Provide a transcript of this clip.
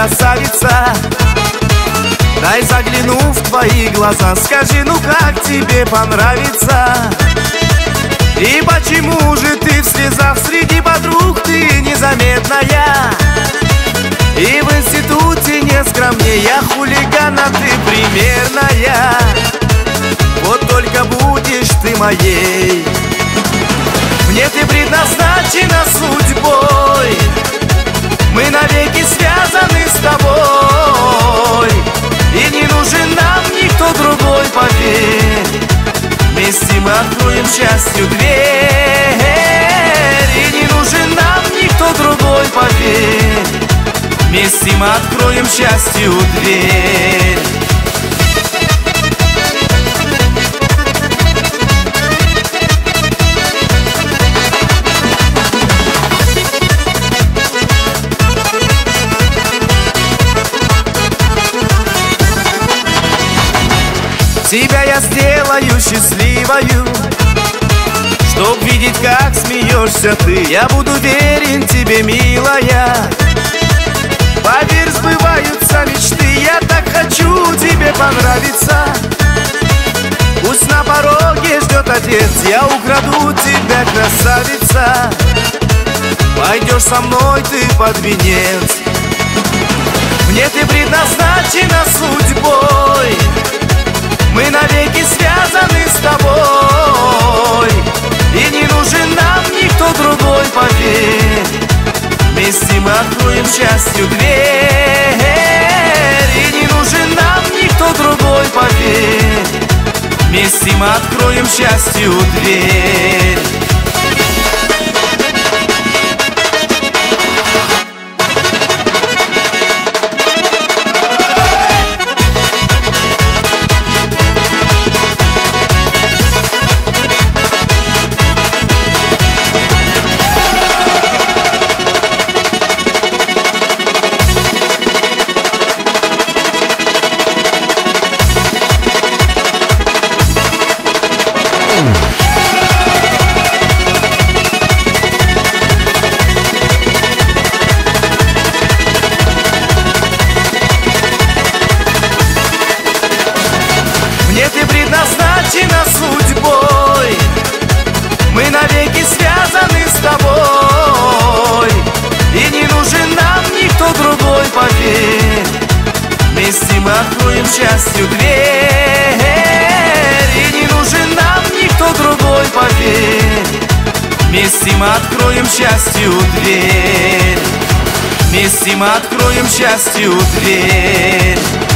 красавица. Дай загляну в твои глаза, скажи, ну как тебе понравится? И почему же ты в слезах среди подруг, ты незаметная? И в институте не скромнее хулигана, ты примерная. Вот только будешь ты моей, мне ты предназначена судьбой. Мы навеки связаны с тобой, и не нужен нам никто другой, поверь. Вместе мы откроем счастью дверь, и не нужен нам никто другой, поверь. Вместе мы откроем счастью дверь. Тебя я сделаю счастливою, чтоб видеть, как смеешься ты. Я буду верен тебе, милая. Поверь, сбываются мечты, я так хочу тебе понравиться. Пусть на пороге ждет отец, я украду тебя, красавица. Пойдешь со мной ты под венец, мне ты предназначена судьбой. Мы навеки связаны с тобой, и не нужен нам никто другой, поверь. Вместе мы откроем счастью дверь, и не нужен нам никто другой, поверь. Вместе мы откроем счастью дверь. Мне ты предназначена судьбой, мы навеки связаны с тобой, и не нужен нам никто другой, поверь. Вместе мы откроем счастью дверь, и не нужен нам никто другой, поверь. Вместе мы откроем счастью дверь, вместе мы откроем счастью дверь.